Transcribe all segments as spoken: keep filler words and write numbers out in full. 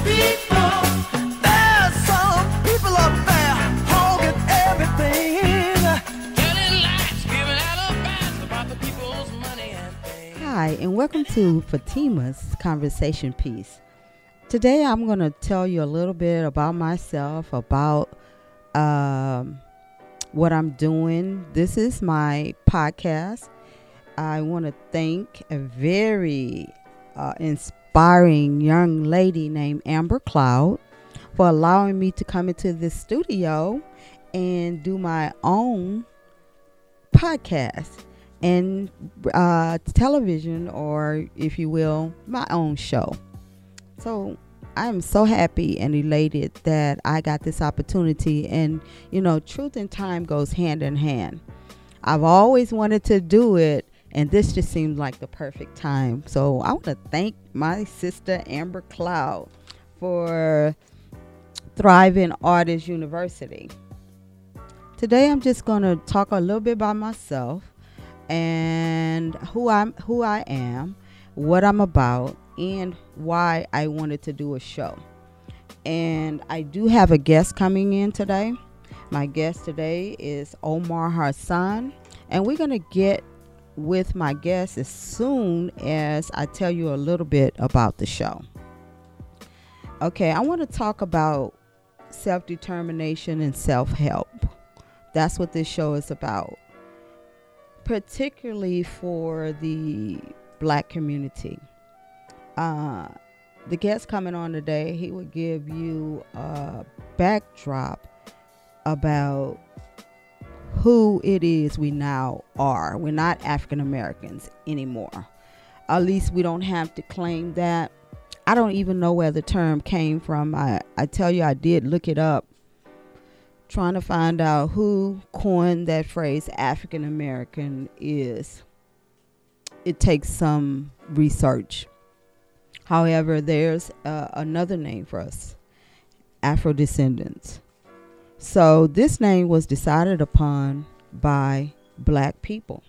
people. There's some people up there holding everything. Telling lies, giving alibis about the people's money and things. Hi, and welcome to Fatima's Conversation Piece. Today I'm going to tell you a little bit about myself, about um, what I'm doing. This is my podcast. I want to thank a very uh, inspiring young lady named Amber Cloud for allowing me to come into this studio and do my own podcast and uh, television, or if you will, my own show. So I'm so happy and elated that I got this opportunity. And, you know, truth and time goes hand in hand. I've always wanted to do it, and this just seemed like the perfect time. So I want to thank my sister, Amber Cloud, for Thriving Artist University. Today I'm just going to talk a little bit about myself and who I'm, who I am, what I'm about, and why I wanted to do a show. And I do have a guest coming in today. My guest today is Omar Hassan, and we're going to get with my guest as soon as I tell you a little bit about the show. Okay, I want to talk about self-determination and self-help. That's what this show is about, particularly for the Black community. Uh, the guest coming on today, he would give you a backdrop about who it is we now are. We're not African Americans anymore. At least we don't have to claim that. I don't even know where the term came from. I, I tell you, I did look it up, trying to find out who coined that phrase African American is. It takes some research. However, there's uh, another name for us, Afro-descendants. So this name was decided upon by Black people.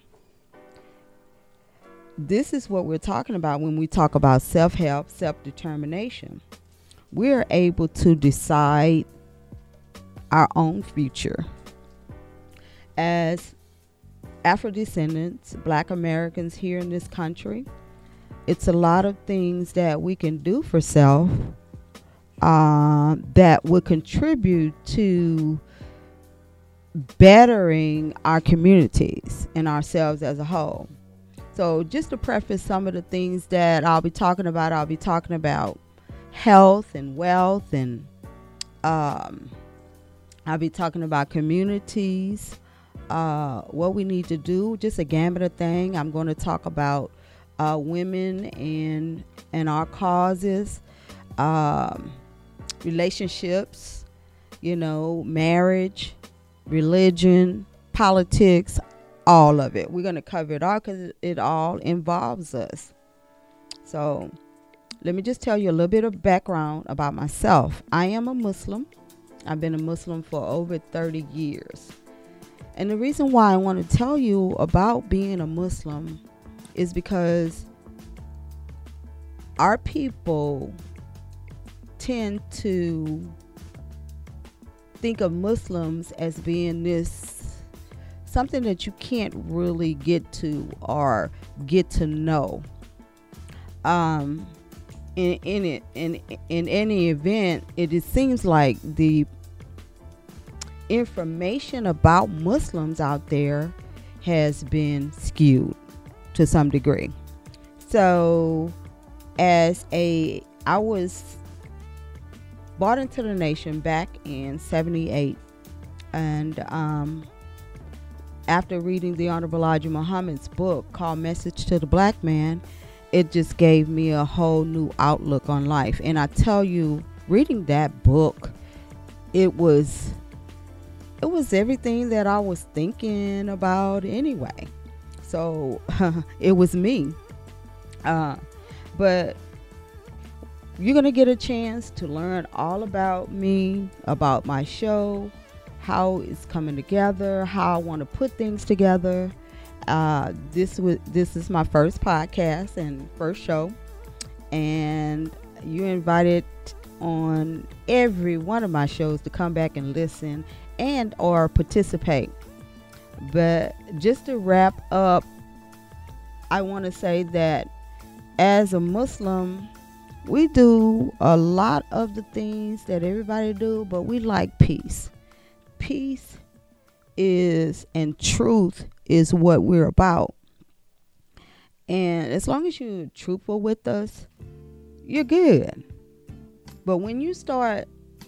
This is what we're talking about when we talk about self-help, self-determination. We're able to decide our own future. As Afro-descendants, Black Americans here in this country, it's a lot of things that we can do for self uh, that will contribute to bettering our communities and ourselves as a whole. So just to preface some of the things that I'll be talking about, I'll be talking about health and wealth, and um, I'll be talking about communities, uh, what we need to do, just a gamut of thing. I'm going to talk about uh, women and and our causes, um, relationships, you know, marriage, religion, politics, all of it. We're going to cover it all because it all involves us. So let me just tell you a little bit of background about myself. I am a Muslim. I've been a Muslim for over thirty years. And the reason why I want to tell you about being a Muslim is because our people tend to think of Muslims as being this something that you can't really get to or get to know. Um, in in it in in any event, it, it seems like the information about Muslims out there has been skewed to some degree. So as a I was brought into the nation back in seventy-eight, and um after reading the Honorable Elijah Muhammad's book called Message to the Black Man, it just gave me a whole new outlook on life. And I tell you, reading that book, it was it was everything that I was thinking about anyway. So it was me. Uh, but you're going to get a chance to learn all about me, about my show, how it's coming together, how I want to put things together. Uh, this was this is my first podcast and first show, and you're invited on every one of my shows to come back and listen and or participate. But just to wrap up, I want to say that as a Muslim, we do a lot of the things that everybody do, but we like peace. Peace is and truth is what we're about. And as long as you're truthful with us, you're good. But when you start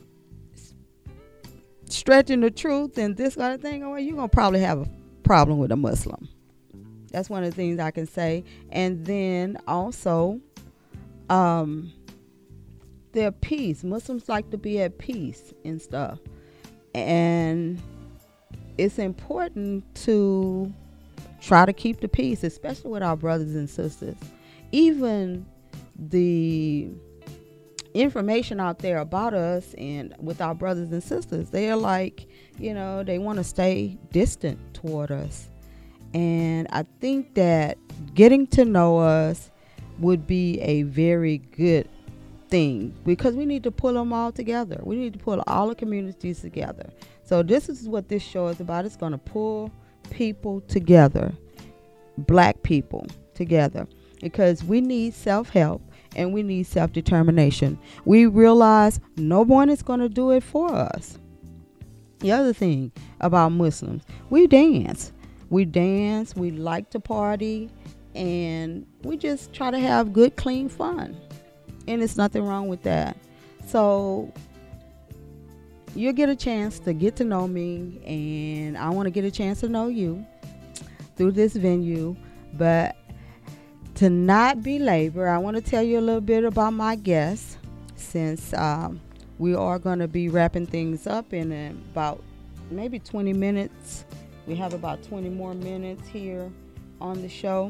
stretching the truth and this kind of thing, oh, you're going to probably have a problem with a Muslim. That's one of the things I can say. And then also, um, their peace. Muslims like to be at peace and stuff. And it's important to try to keep the peace, especially with our brothers and sisters. Even the information out there about us and with our brothers and sisters, they're like, you know, they want to stay distant toward us. And I think that getting to know us would be a very good thing, because we need to pull them all together. We need to pull all the communities together. So this is what this show is about. It's going to pull people together, black people together, because we need self-help and we need self-determination. We realize no one is going to do it for us. The other thing about Muslims, we dance. We dance, we like to party, and we just try to have good, clean fun. And there's nothing wrong with that. So you'll get a chance to get to know me, and I want to get a chance to know you through this venue. But to not belabor, I want to tell you a little bit about my guests, since um, we are going to be wrapping things up in about maybe twenty minutes. We have about twenty more minutes here on the show.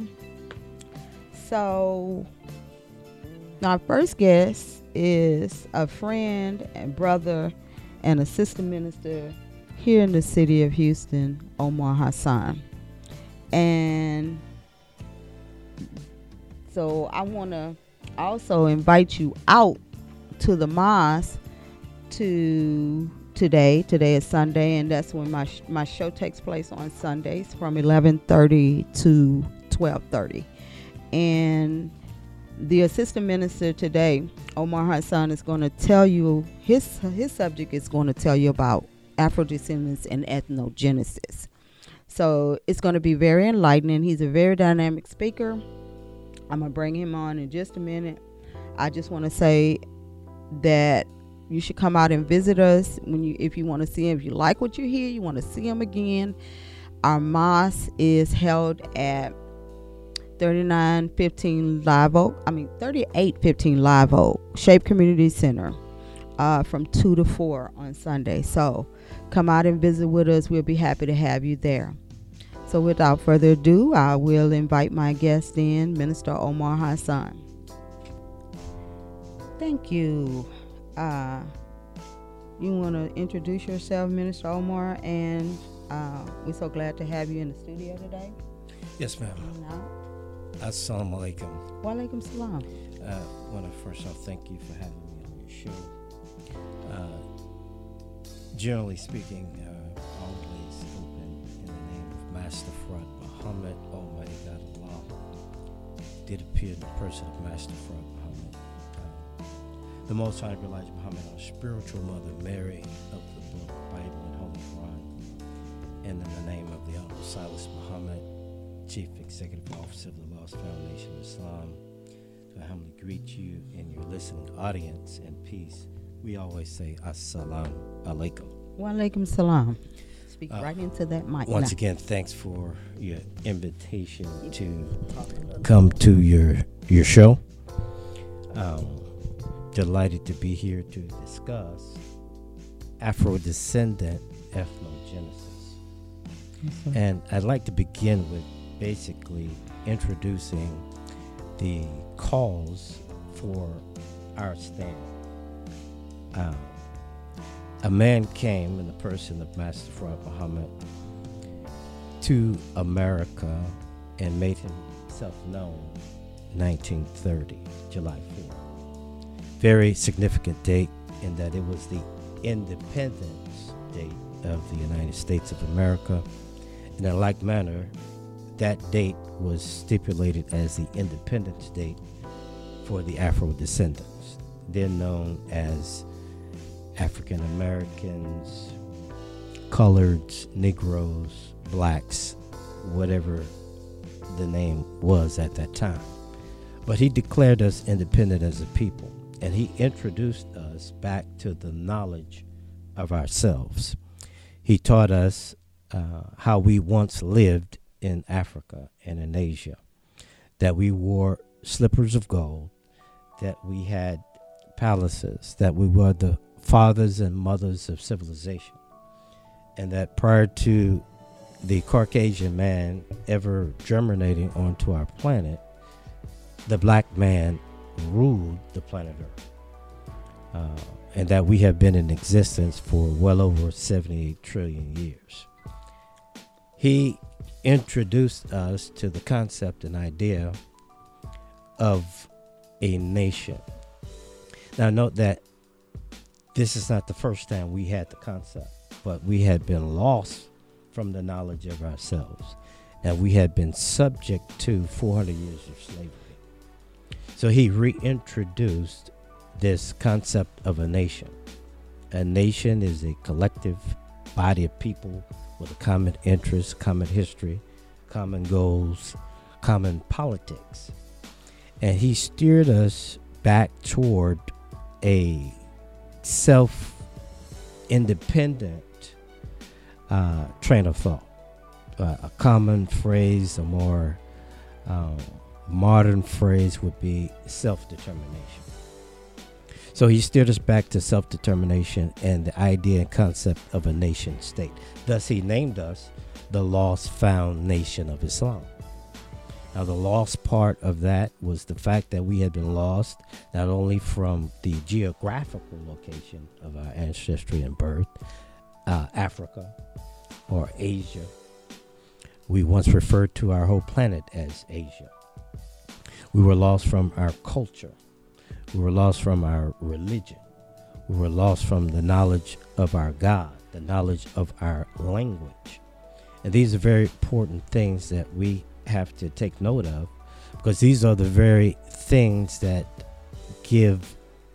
So our first guest is a friend and brother and assistant minister here in the city of Houston, Omar Hassan. And so I want to also invite you out to the mosque to today. Today is Sunday, and that's when my sh- my show takes place on Sundays from eleven thirty to twelve thirty. And the assistant minister today, Omar Hassan, is going to tell you, his his subject is going to tell you about Afro-descendants and ethnogenesis. So it's going to be very enlightening. He's a very dynamic speaker. I'm going to bring him on in just a minute. I just want to say that you should come out and visit us when you, if you want to see him. If you like what you hear, you want to see him again. Our mosque is held at thirty-nine fifteen Live Oak. I mean thirty-eight fifteen Live Oak Shape Community Center, uh, from two to four on Sunday. So come out and visit with us. We'll be happy to have you there. So without further ado, I will invite my guest in, Minister Omar Hassan. Thank you. Uh, you want to introduce yourself, Minister Omar, and uh, we're so glad to have you in the studio today. Yes, ma'am. No. Assalamu alaikum. Wa alaikum salam. I uh, want to first off thank you for having me on your show. Uh, generally speaking, uh, always open in the name of Master Fard Muhammad, Almighty God Allah. Did appear in the person of Master Fard Muhammad. Uh, the Most High Elijah Muhammad, our spiritual mother, Mary of the book, Bible, and Holy Quran. And in the name of the Honorable Silas Muhammad, Chief Executive Officer of the Lost Foundation of Islam, to humbly greet you and your listening audience in peace. We always say, Assalamu alaikum. Wa alaikum salam. Speak Uh, right into that mic. Once now. again, thanks for your invitation to come to your your show. Um, delighted to be here to discuss Afro-descendant ethnogenesis. Yes, sir. And I'd like to begin with basically introducing the cause for our stand. Um, a man came in the person of Master Fard Muhammad to America and made himself known nineteen thirty, July fourth. Very significant date in that it was the Independence Day of the United States of America. And in like manner, that date was stipulated as the Independence Date for the Afro-descendants, then known as African Americans, coloreds, Negroes, blacks, whatever the name was at that time. But he declared us independent as a people, and he introduced us back to the knowledge of ourselves. He taught us uh, how we once lived in Africa and in Asia, that we wore slippers of gold, that we had palaces, that we were the fathers and mothers of civilization, and that prior to the Caucasian man ever germinating onto our planet, the black man ruled the planet Earth, uh, and that we have been in existence for well over seventy-eight trillion years. He introduced us to the concept and idea of a nation. Now note that this is not the first time we had the concept, but we had been lost from the knowledge of ourselves, and we had been subject to four hundred years of slavery. So he reintroduced this concept of a nation. A nation is a collective body of people with a common interest, common history, common goals, common politics. And he steered us back toward a self-independent uh, train of thought. Uh, a common phrase, a more um, modern phrase would be self-determination. So he steered us back to self-determination and the idea and concept of a nation state. Thus he named us the Lost Found Nation of Islam. Now the lost part of that was the fact that we had been lost not only from the geographical location of our ancestry and birth, uh, Africa or Asia. We once referred to our whole planet as Asia. We were lost from our culture. We were lost from our religion. We were lost from the knowledge of our God, the knowledge of our language. And these are very important things that we have to take note of, because these are the very things that give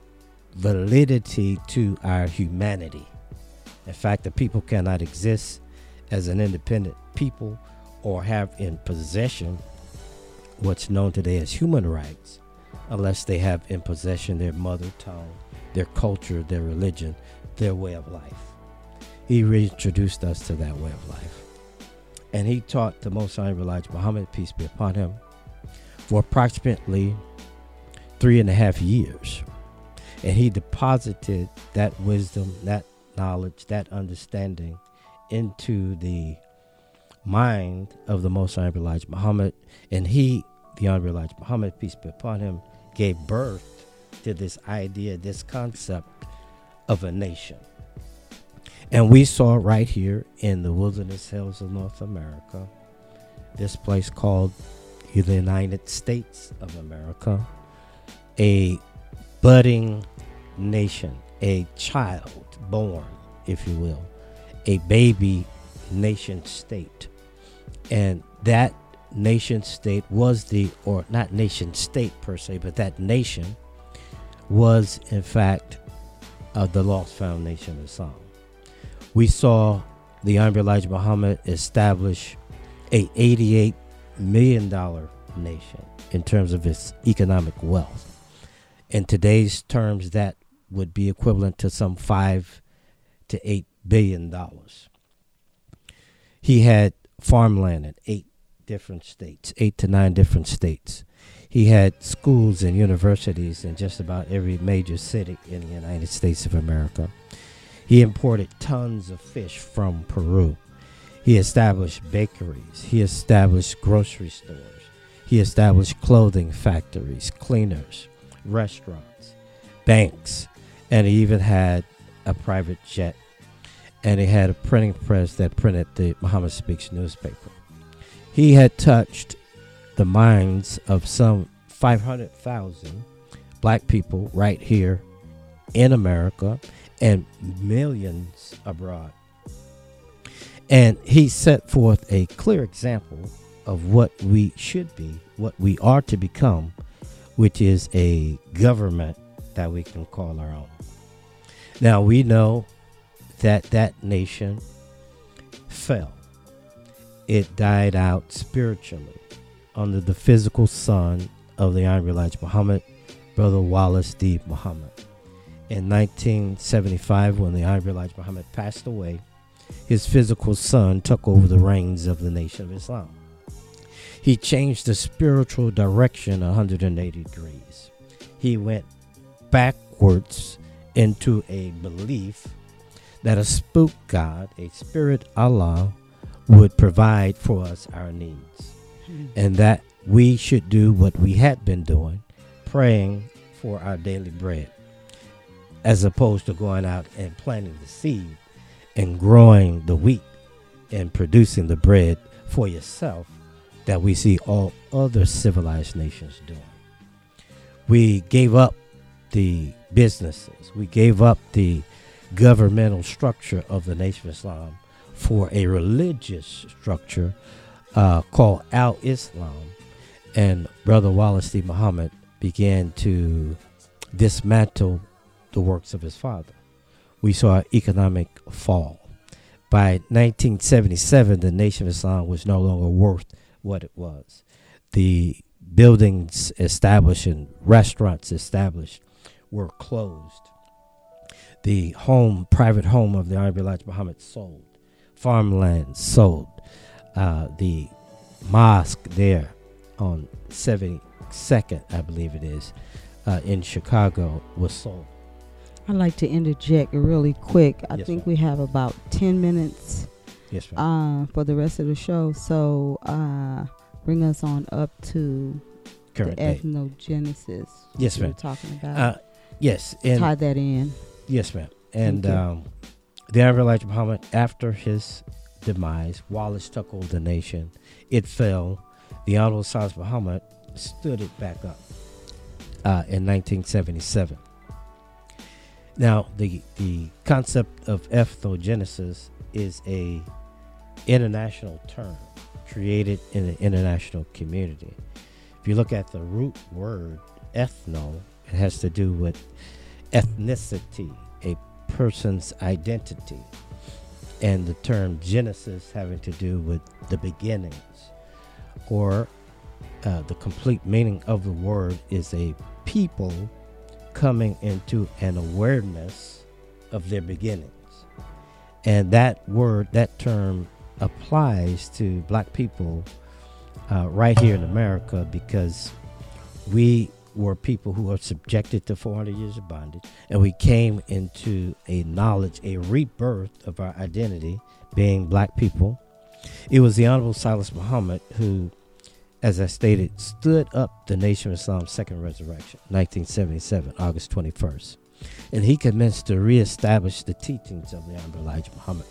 validity to our humanity. In fact, the people cannot exist as an independent people or have in possession what's known today as human rights unless they have in possession their mother tongue, their culture, their religion, their way of life. He reintroduced us to that way of life. And he taught the Most High Elijah Muhammad, peace be upon him, for approximately three and a half years. And he deposited that wisdom, that knowledge, that understanding into the mind of the Most High Elijah Muhammad. And he, the Honorable Elijah Muhammad, peace be upon him, gave birth to this idea, this concept of a nation. And we saw right here in the wilderness hills of North America, this place called the United States of America, a budding nation, a child born, if you will, a baby nation state. And that nation state was the, or not nation state per se, but that nation was in fact uh, the Lost Found Nation of Islam. We saw the Honorable Elijah Muhammad establish a eighty-eight million dollars nation in terms of its economic wealth. In today's terms, that would be equivalent to some five to eight billion dollars. He had farmland in eight different states, eight to nine different states. He had schools and universities in just about every major city in the United States of America. He imported tons of fish from Peru. He established bakeries. He established grocery stores. He established clothing factories, cleaners, restaurants, banks, and he even had a private jet. And he had a printing press that printed the Muhammad Speaks newspaper. He had touched the minds of some five hundred thousand black people right here in America and millions abroad. And he set forth a clear example of what we should be, what we are to become, which is a government that we can call our own. Now, we know that that nation fell. It died out spiritually under the physical son of the Honorable Elijah Muhammad, Brother Wallace D. Muhammad. In nineteen seventy-five, when the Honorable Elijah Muhammad passed away, his physical son took over the reins of the Nation of Islam. He changed the spiritual direction one hundred eighty degrees. He went backwards into a belief that a spook God, a spirit Allah, would provide for us our needs. Mm-hmm. And that we should do what we had been doing, praying for our daily bread, as opposed to going out and planting the seed and growing the wheat and producing the bread for yourself that we see all other civilized nations doing. We gave up the businesses. We gave up the governmental structure of the Nation of Islam for a religious structure uh, called Al-Islam. And Brother Wallace D. Muhammad began to dismantle the works of his father. We saw an economic fall. By nineteen seventy-seven, the Nation of Islam was no longer worth what it was. The buildings established and restaurants established were closed. The home, private home of the Honorable Elijah Muhammad sold. Farmland sold. Uh, the mosque there on seventy-second, I believe it is, uh, in Chicago was sold. I'd like to interject really quick. I Yes, think ma'am. we have about ten minutes Yes, ma'am. uh, for the rest of the show. So uh, bring us on up to Current the day. ethnogenesis. Yes, we were ma'am. talking about. Uh, yes, and Tie that in. yes, ma'am. And Thank you. um, the Honorable Elijah Muhammad, after his demise, Wallace took over the nation. It fell. The Honorable Elijah Muhammad stood it back up uh, in nineteen seventy-seven. Now, the the concept of ethnogenesis is a international term created in the international community. If you look at the root word ethno, it has to do with ethnicity, a person's identity, and the term genesis having to do with the beginnings, or uh, the complete meaning of the word is a people coming into an awareness of their beginnings. And that word, that term applies to black people uh, right here in America, because we were people who were subjected to four hundred years of bondage, and we came into a knowledge, a rebirth of our identity being black people. It was the Honorable Silas Muhammad who, as I stated, stood up the Nation of Islam's second resurrection, nineteen seventy-seven, August twenty-first. And he commenced to reestablish the teachings of the Honorable Elijah Muhammad.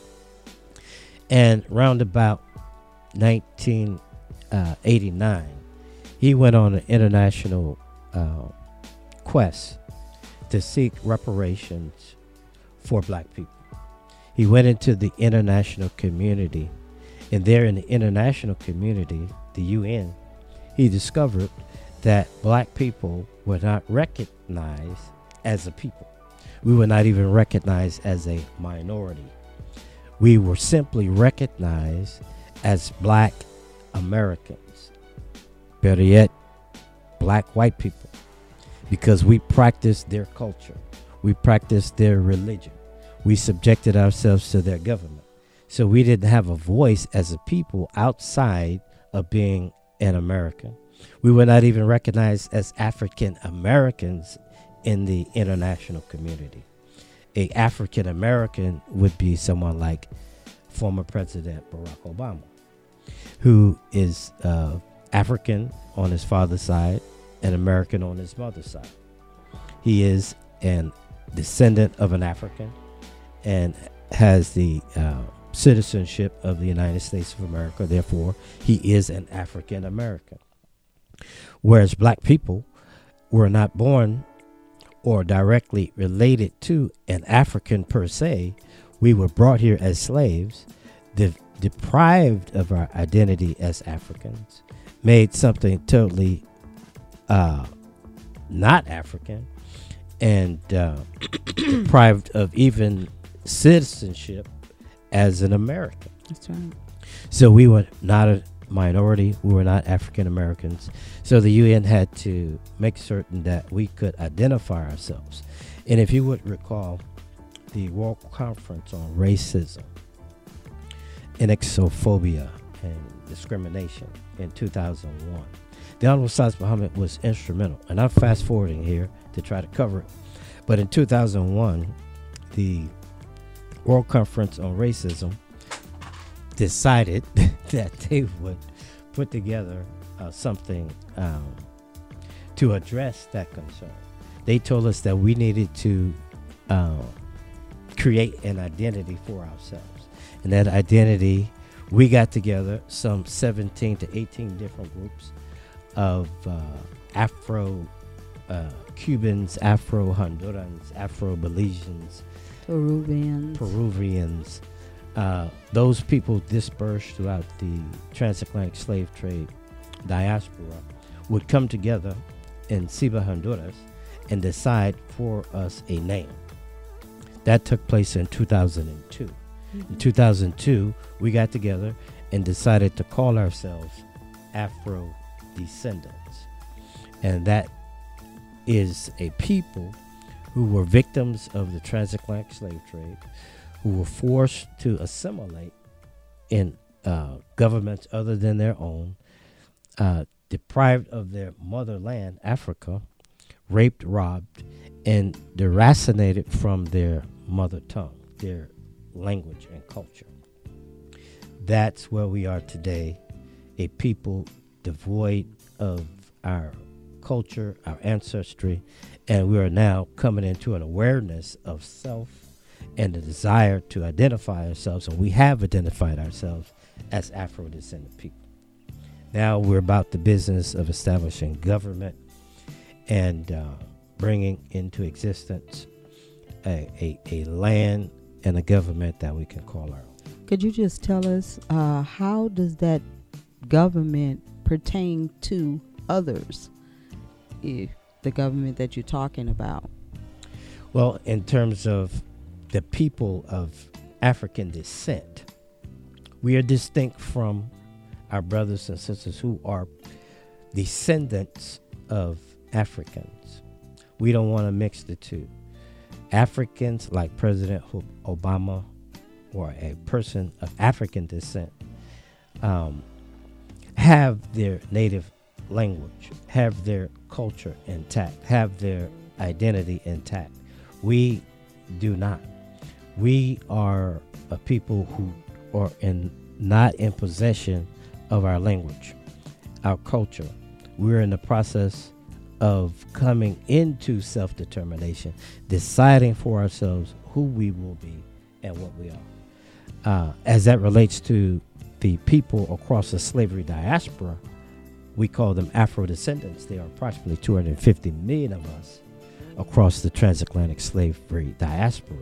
And round about nineteen eighty-nine, he went on an international uh, quest to seek reparations for black people. He went into the international community, and there in the international community, the U N, he discovered that black people were not recognized as a people. We were not even recognized as a minority. We were simply recognized as black Americans. Better yet, black white people, because we practiced their culture. We practiced their religion. We subjected ourselves to their government. So we didn't have a voice as a people outside of being an American. We were not even recognized as African Americans in the international community. A African American would be someone like former President Barack Obama, who is uh, African on his father's side and American on his mother's side. He is an descendant of an African and has the uh, citizenship of the United States of America. Therefore, he is an African American. Whereas black people were not born or directly related to an African per se. We were brought here as slaves, de- deprived of our identity as Africans, made something totally uh, not African, and uh, deprived of even citizenship as an American. That's right. So we were not a minority. We were not African Americans. So the U N had to make certain that we could identify ourselves. And if you would recall, the World Conference on Racism and Xenophobia and Discrimination in two thousand one, the Honorable Salis Muhammad was instrumental. And I'm fast forwarding here to try to cover it. But in two thousand one, the World Conference on Racism decided that they would put together uh, something um, to address that concern. They told us that we needed to uh, create an identity for ourselves. And that identity, we got together some seventeen to eighteen different groups of uh, Afro uh, Cubans, Afro Hondurans, Afro Belizeans, Peruvians. Peruvians, uh, those people dispersed throughout the transatlantic slave trade diaspora would come together in Ciba, Honduras, and decide for us a name. That took place in two thousand two. Mm-hmm. In two thousand two, we got together and decided to call ourselves Afro Descendants. And that is a people who were victims of the transatlantic slave trade, who were forced to assimilate in uh, governments other than their own, uh, deprived of their motherland, Africa, raped, robbed, and deracinated from their mother tongue, their language and culture. That's where we are today, a people devoid of our culture, our ancestry, and we are now coming into an awareness of self and the desire to identify ourselves, and we have identified ourselves as Afro-descendant people. Now we're about the business of establishing government and uh, bringing into existence a, a, a land and a government that we can call our own. Could you just tell us uh, how does that government pertain to others, if the government that you're talking about? Well, in terms of the people of African descent, we are distinct from our brothers and sisters who are descendants of Africans. We don't want to mix the two. Africans, like President Obama, or a person of African descent, um, have their native language, have their culture intact, have their identity intact. We do not. We are a people who are in not in possession of our language, our culture. We're in the process of coming into self-determination, deciding for ourselves who we will be and what we are. Uh, as that relates to the people across the slavery diaspora, we call them Afro-descendants. There are approximately two hundred fifty million of us across the transatlantic slavery diaspora.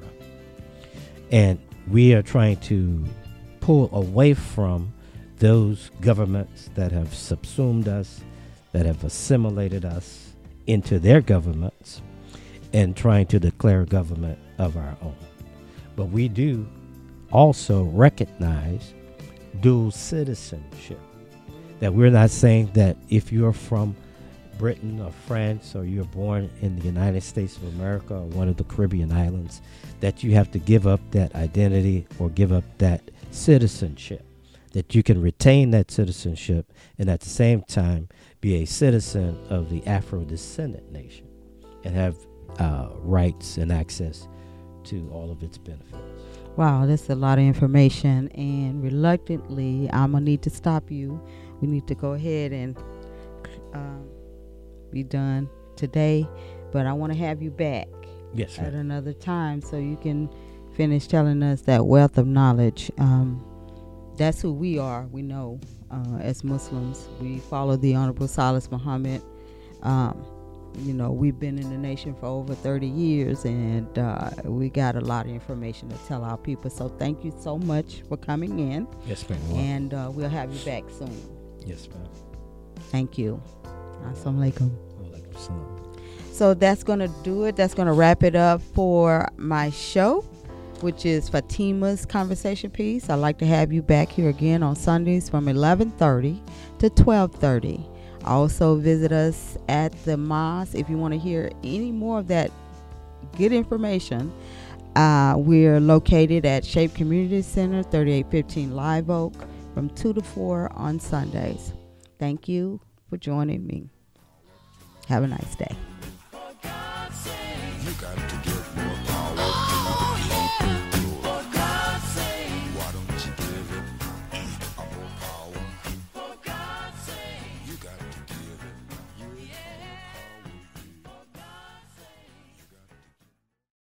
And we are trying to pull away from those governments that have subsumed us, that have assimilated us into their governments, and trying to declare a government of our own. But we do also recognize dual citizenship. That we're not saying that if you're from Britain or France, or you're born in the United States of America or one of the Caribbean islands, that you have to give up that identity or give up that citizenship. That you can retain that citizenship and at the same time be a citizen of the Afro-descendant nation and have uh, rights and access to all of its benefits. Wow, that's a lot of information, and reluctantly, I'm going to need to stop you. We need to go ahead and um, be done today, but I want to have you back yes, at ma'am. another time so you can finish telling us that wealth of knowledge. Um, that's who we are. We know uh, as Muslims, we follow the Honorable Salis Muhammad, um, you know, we've been in the nation for over thirty years, and uh, we got a lot of information to tell our people. So thank you so much for coming in. Yes, ma'am. And uh, we'll have you back soon. Yes, ma'am. Thank you. Assalamu alaikum. Walaikum salam. So that's going to do it. That's going to wrap it up for my show, which is Fatima's Conversation Piece. I'd like to have you back here again on Sundays from eleven thirty to twelve thirty. Also visit us at the mosque if you want to hear any more of that good information. Uh, we're located at Shape Community Center, thirty-eight fifteen Live Oak, from two to four on Sundays. Thank you for joining me. Have a nice day. You got it.